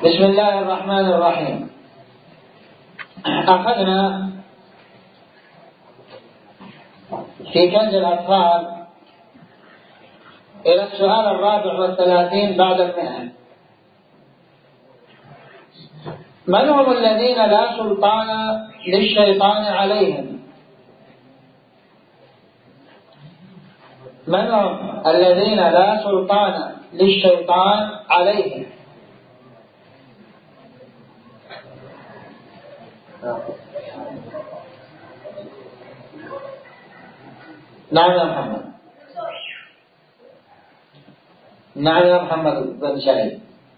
بسم الله الرحمن الرحيم. أخذنا في كنز الأطفال إلى السؤال 34 بعد 100. من هم الذين لا سلطان للشيطان عليهم؟ من هم الذين لا سلطان للشيطان عليهم؟ نعم يا محمد. نعم يا محمد بن سعيد.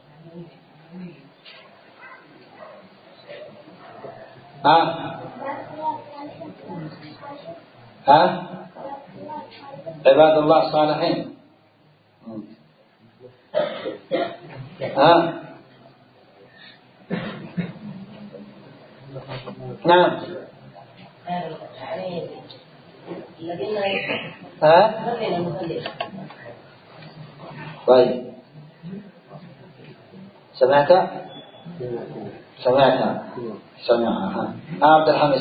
عباد الله الصالحين. نعم. طيب سمعت عبد الحميد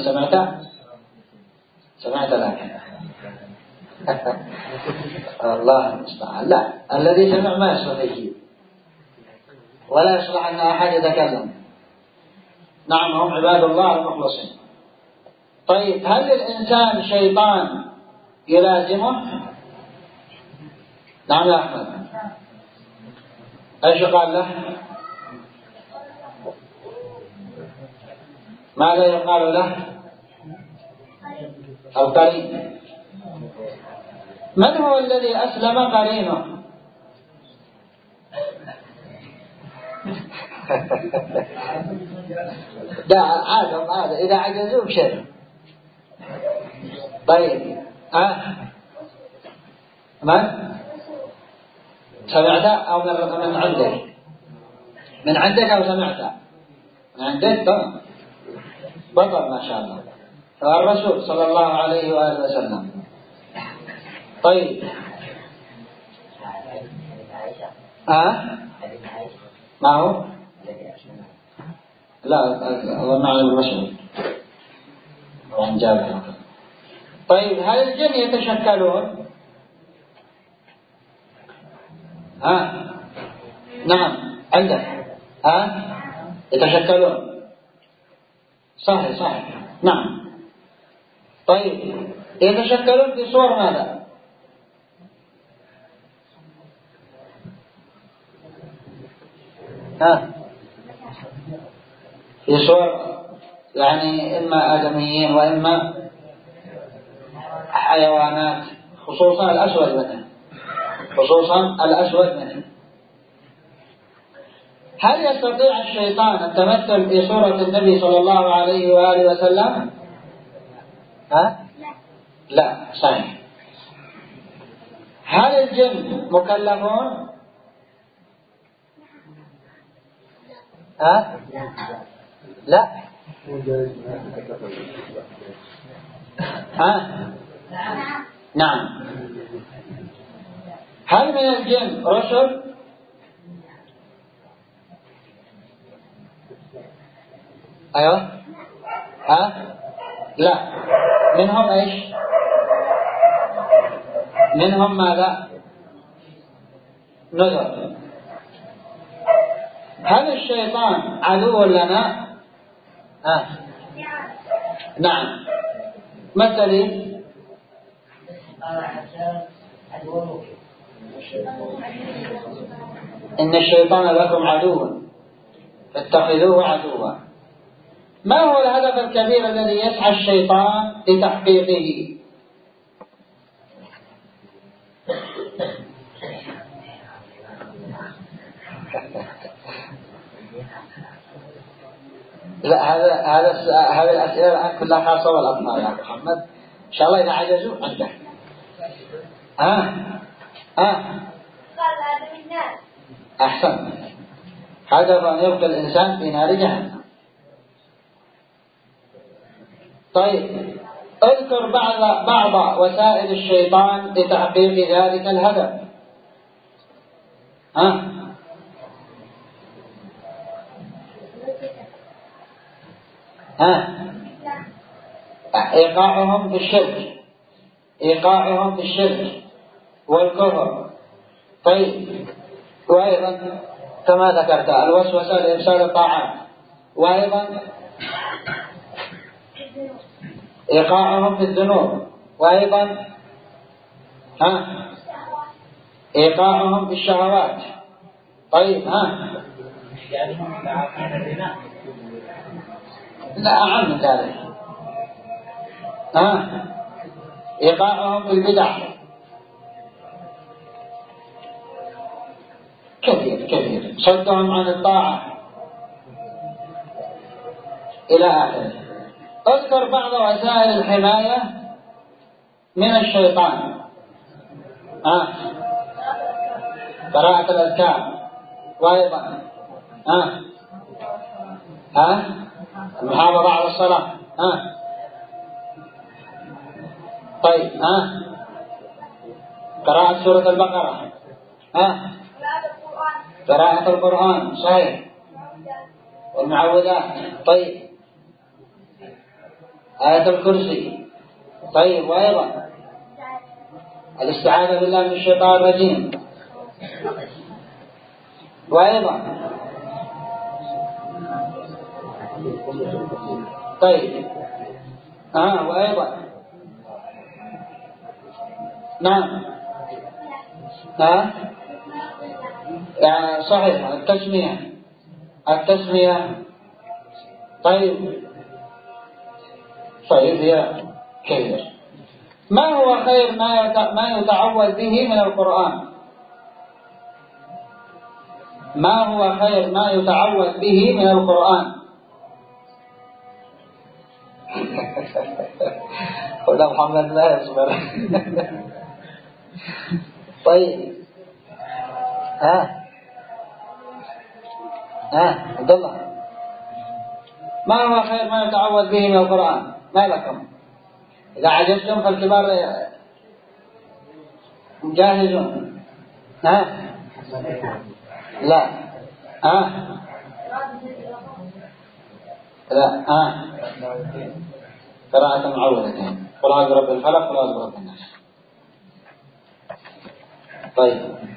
سمعت لكن الله المستعان. لا، الذي سمع ما يصلح يجيب ولا يصلح أن أحد يتكلم. نعم، هم عباد الله المخلصين. طيب، هل الإنسان شيطان يلازمه؟ نعم يا أحمد. ايش قال له؟ ماذا يقال له؟ القرين. من هو الذي أسلم قرينه؟ ده هذا إذا عجزوا بشيء. طيب من سمعت أو من عندك؟ من عندك أو سمعت؟ من عندك. تمام، بطل ما شاء الله. الرسول صلى الله عليه وآله وسلم. طيب ما هو؟ لا أظن عن الرسول وعن جابر. طيب، هل الجن يتشكلون؟ نعم عندك. يتشكلون. صحيح. نعم. طيب، يتشكلون في صور ماذا؟ في صور يعني إما آدميين وإما حيوانات، خصوصا الأسود منه. هل يستطيع الشيطان التمثل في صورة النبي صلى الله عليه وآله وسلم؟ لا، صحيح. هل الجن مكلفون؟ لا. نعم. هل من الجن رسل؟ أيوة. لا. منهم ايش؟ منهم ماذا؟ نذر. هل الشيطان عدو لنا؟ نعم. مثلي إن الشيطان لكم عدو فاتخذوه عدوا. ما هو الهدف الكبير الذي يسعى الشيطان لتحقيقه؟ لا، هذه الأسئلة الآن كلها خاصة بالأطفال يا محمد. إن شاء الله إذا عجزوا عندك. أحسن. هدف أن يبقى الإنسان في نار جهنم. طيب، اذكر بعض وسائل الشيطان لتحقيق ذلك الهدف. إيقاعهم في الشرك والكفر. طيب، وأيضا كما ذكرت الوسوسة لإفساد الطاعات، وأيضا إيقاعهم في الذنوب، وأيضا إيقاعهم في الشهوات. طيب لا أعم من ذلك، إيقاعهم في البدع، كثير صدهم عن الطاعة إلى آخره. اذكر بعض وسائل الحماية من الشيطان. قراءة الأذكار، وأيضا المحافظة على الصلاة. طيب قراءة سورة البقرة، قراءة القرآن صحيح، والمعوذات. طيب، آية الكرسي. طيب، وأيضا الاستعاذة بالله من الشيطان الرجيم، وأيضا طيب وأيضا نعم صحيح، التسمية. طيب هي كثير. ما هو خير ما يتعوذ به من القرآن؟ ما هو خير ما يتعوذ به من القرآن؟ قلنا محمد لا يصبر. طيب عبد الله، ما هو خير ما يتعوذ به من القرآن؟ ما لكم؟ إذا عجزتم فالكبار جاهزون. لا قراءة معوذتين، قل أعوذ برب الفلق، قل أعوذ برب الناس. طيب.